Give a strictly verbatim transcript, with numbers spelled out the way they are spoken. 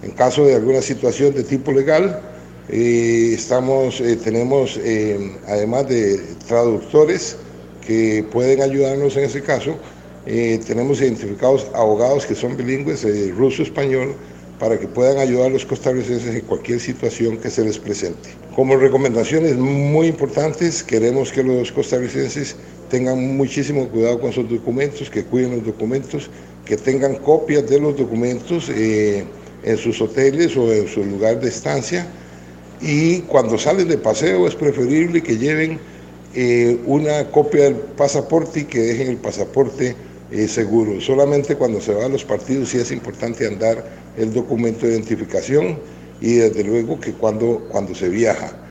En caso de alguna situación de tipo legal, eh, estamos, eh, tenemos, eh, además de traductores que pueden ayudarnos en ese caso, eh, tenemos identificados abogados que son bilingües, eh, ruso-español, para que puedan ayudar a los costarricenses en cualquier situación que se les presente. Como recomendaciones muy importantes, queremos que los costarricenses tengan muchísimo cuidado con sus documentos, que cuiden los documentos, que tengan copias de los documentos eh, en sus hoteles o en su lugar de estancia, y cuando salen de paseo es preferible que lleven eh, una copia del pasaporte y que dejen el pasaporte eh, seguro. Solamente cuando se va a los partidos sí es importante andar el documento de identificación, y desde luego que cuando, cuando se viaja.